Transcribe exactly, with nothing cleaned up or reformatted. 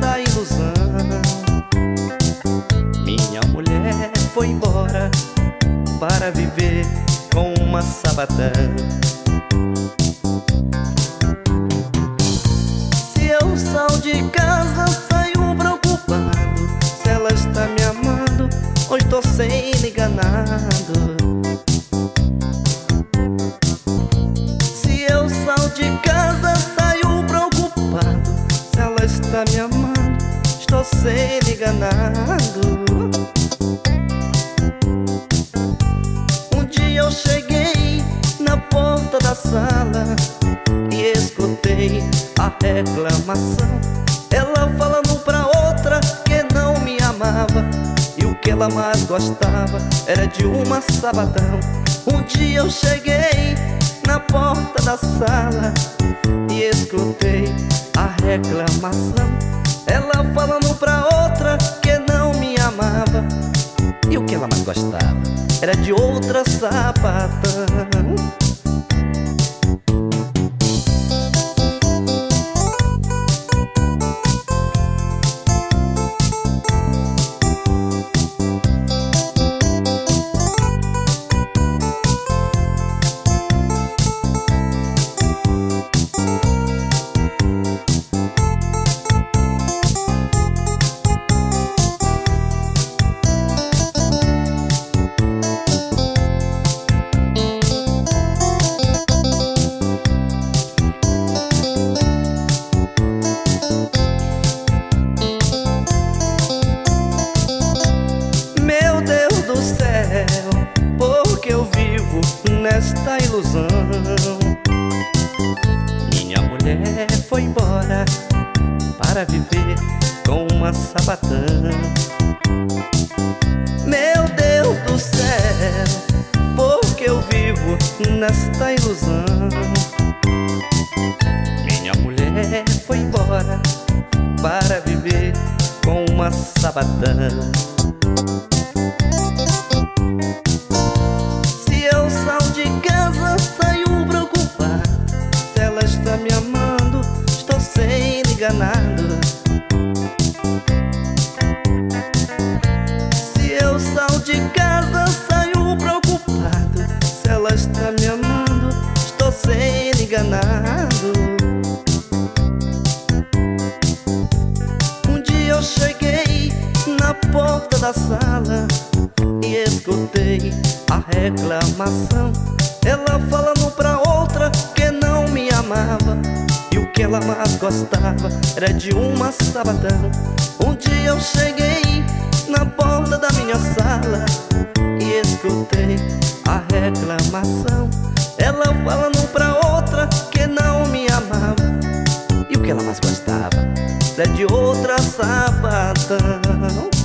nesta ilusão. Minha mulher foi embora para viver com uma sapatão. Se eu saio de casa, saio preocupado se ela está me amando ou estou sendo enganado. Se eu saio de casa, saio preocupado se ela está me amando, estou sendo enganado. Um dia eu cheguei na porta da sala e escutei a reclamação. Ela falando pra outra que não me amava e o que ela mais gostava era de uma sapatão. Um dia eu cheguei na porta da sala e escutei a reclamação. Ela falando pra outra que não me amava e o que ela mais gostava era de outra sapatão. Porque eu vivo nesta ilusão. Minha mulher foi embora para viver com uma sapatão. Meu Deus do céu, porque eu vivo nesta ilusão. Minha mulher foi embora para viver com uma sapatão. Me amando, estou sendo enganado. Se eu saio de casa, saio preocupado se ela está me amando, estou sendo enganado. Um dia eu cheguei na porta da sala e escutei a reclamação. Ela falando pra outra que não me amava e o que ela mais gostava era de uma sapatão. Um dia eu cheguei na porta da minha sala e escutei a reclamação. Ela falando pra outra que não me amava e o que ela mais gostava era de outra sapatão.